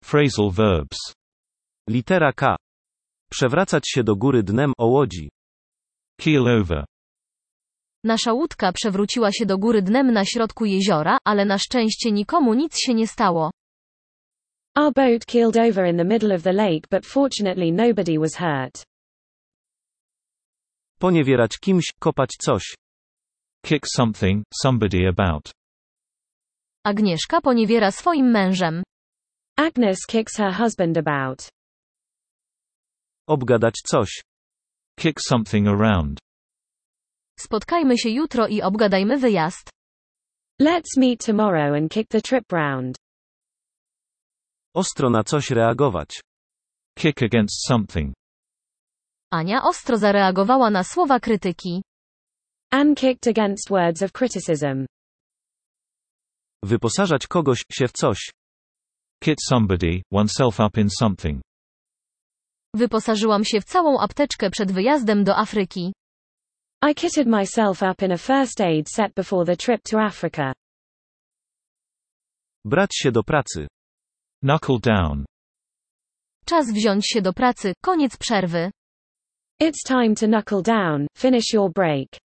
Phrasal verbs. Litera K. Przewracać się do góry dnem o łodzi. Keel over. Nasza łódka przewróciła się do góry dnem na środku jeziora, ale na szczęście nikomu nic się nie stało. Our boat keeled over in the middle of the lake, but fortunately nobody was hurt. Poniewierać kimś, kopać coś. Kick something, somebody about. Agnieszka poniewiera swoim mężem. Agnes kicks her husband about. Obgadać coś. Kick something around. Spotkajmy się jutro i obgadajmy wyjazd. Let's meet tomorrow and kick the trip round. Ostro na coś reagować. Kick against something. Ania ostro zareagowała na słowa krytyki. Anne kicked against words of criticism. Wyposażać kogoś się w coś. Kit somebody, oneself up in something. Wyposażyłam się w całą apteczkę przed wyjazdem do Afryki. I kitted myself up in a first aid set before the trip to Africa. Brać się do pracy. Knuckle down. Czas wziąć się do pracy, koniec przerwy. It's time to knuckle down, finish your break.